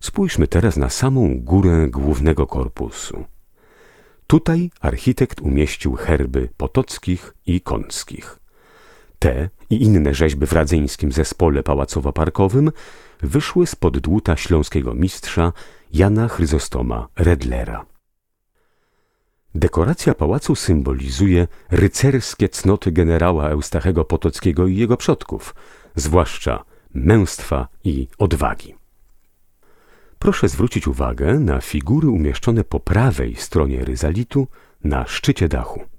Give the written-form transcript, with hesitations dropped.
Spójrzmy teraz na samą górę głównego korpusu. Tutaj architekt umieścił herby potockich i końskich. Te i inne rzeźby w radzyńskim zespole pałacowo-parkowym wyszły spod dłuta śląskiego mistrza Jana Chryzostoma Redlera. Dekoracja pałacu symbolizuje rycerskie cnoty generała Eustachego Potockiego i jego przodków, zwłaszcza męstwa i odwagi. Proszę zwrócić uwagę na figury umieszczone po prawej stronie ryzalitu na szczycie dachu.